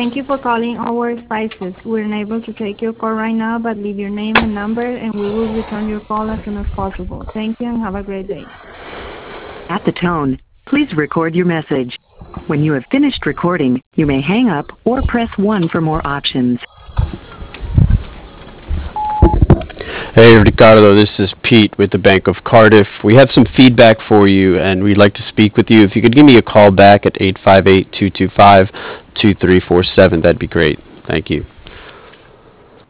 Thank you for calling our Spices. We're unable to take your call right now, but leave your name and number, and we will return your call as soon as possible. Thank you and have a great day. At the tone, please record your message. When you have finished recording, you may hang up or press 1 for more options. Hey Ricardo, this is Pete with the Bank of Cardiff. We have some feedback for you and we'd like to speak with you. If you could give me a call back at 858-225-2347, that'd be great. Thank you.